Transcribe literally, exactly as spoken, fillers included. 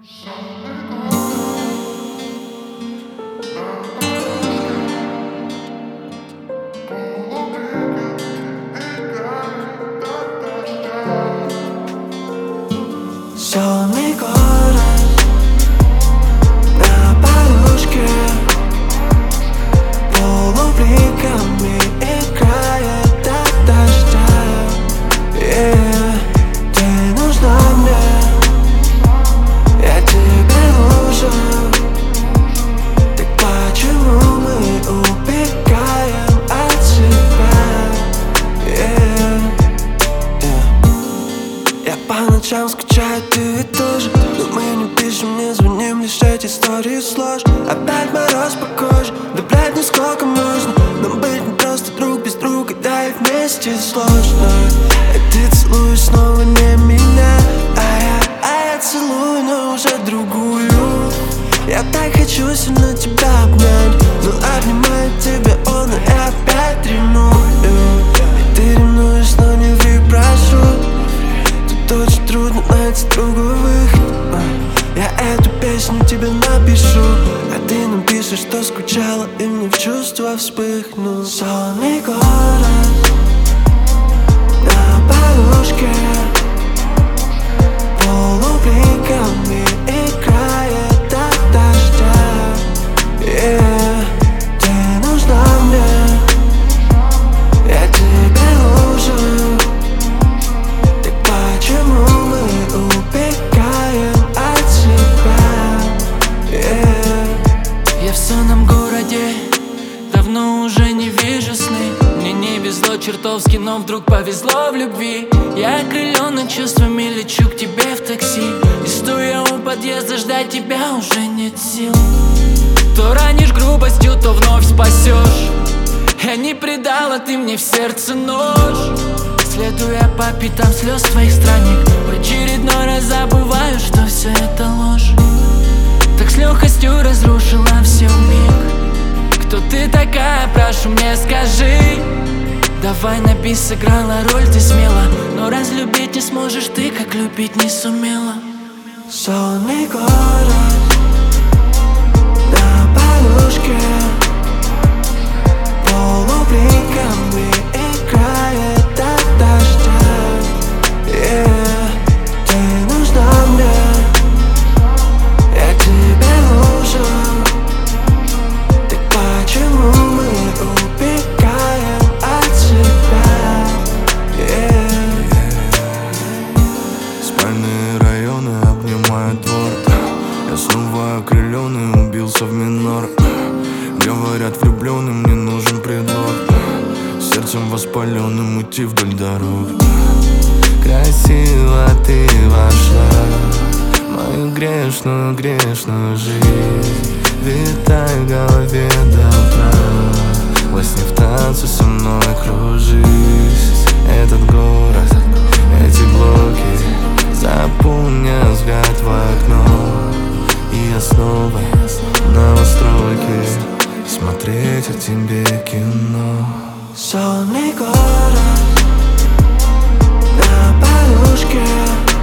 Сонный город на подушке полубликами играет от дождя. Yeah. Ты нужна мне, я тебе нужен. Так почему мы убегаем от себя? Yeah. Yeah. Я по ночам скучаю, ты ведь тоже. Но мы не пишем, не звоним, лишь эти истории сложно. Опять мороз по коже, да блядь, ну сколько можно. Нам быть не просто друг без друга, да и вместе сложно. И ты целуешь снова не меня, а я, а я целую, но уже другую. Я так хочу сильно тебя обнять, но обнимаю тебя, он и опять ревную. И ты ревнуешь, но не ври, прошу. Тут очень трудно найти другой выход. Я эту песню тебе напишу, а ты напишешь, что скучала, и мне в чувства вспыхнул. Сонный город на подушке полубликами играет от дождя. Yeah. Ты нужна мне, я тебе нужен. Так почему мы убегаем от себя? Yeah. Я в сонном городе давно уже не вижу сны. Мне не везло чертовски, но вдруг повезло в любви. Я окрылённый чувствами лечу к тебе в такси. И стоя у подъезда ждать тебя уже нет сил. То ранишь грубостью, то вновь спасешь. Я не предала, ты мне в сердце нож. Следуя по пятам слез твоих странник, в очередной раз забываю, что все это ложь. Так с легкостью разрушила все вмиг. Кто ты такая, прошу, мне скажи. Давай на бис сыграла роль ты смело, но разлюбить не сможешь ты, как любить не сумела. Сонный город на подушке полубликами играет от дождя. Yeah. Ты нужна мне, я тебе нужен. Так почему мы убегаем от себя? Yeah. Спальные районы обнимают двор. Я снова окрыленный, убился в минор. Говорят, влюбленным мне нужен предлог. Сердцем воспаленным идти вдоль дорог. Красиво ты вошла в мою грешную, грешную жизнь. Витай в голове до утра, во сне в танце со мной кружись. Этот город, эти блоки заполнят взгляд в окно. И я снова на настройке смотреть о тебе кино. Сонный город на подушке